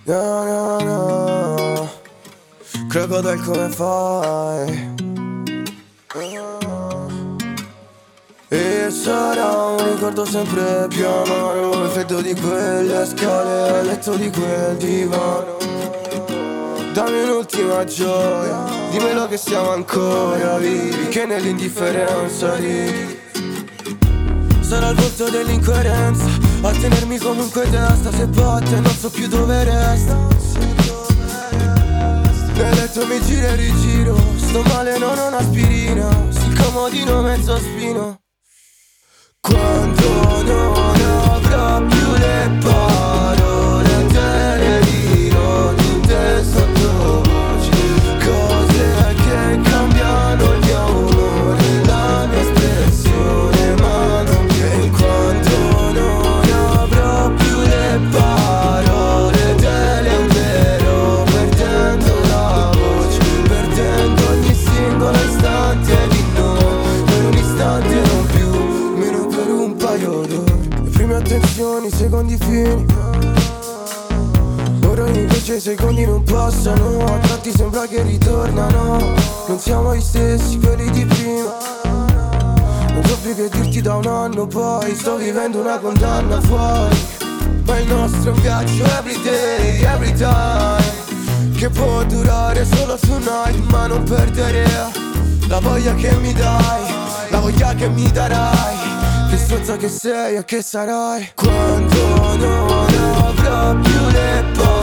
No, no, no. Crocodile come fai? E sarà un ricordo sempre più amaro, il freddo di quelle scale, il letto di quel divano. Dammi un'ultima gioia, dimmelo che siamo ancora vivi, che nell'indifferenza ridi. Sarà il volto dell'incoerenza a tenermi comunque testa, se batte non so più dove resta. Nel letto mi giro e rigiro, sto male non ho un'aspirina, sul comodino mezzo spino. Quando non avrò più le parole, te le dirò tutte sottovoce, cose che cambiano il mio umore, la mia espressione, ma non che. Quando non avrò più le parole, te le urlerò, perdendo la voce, perdendo ogni singolo istante di noi, per un istante non più, meno per un paio d'ore. Le prime attenzioni, i secondi fini, ora invece i secondi non passano, a tratti sembra che ritornano. Non siamo gli stessi, quelli di prima. Non so più che dirti da un anno, poi sto vivendo una condanna fuori. Ma il nostro è un viaggio everyday, every time, che può durare solo tonight, ma non perdere la voglia che mi dai, la voglia che mi darai. Che stronza che sei e che sarai. Quando non avrò più le parole,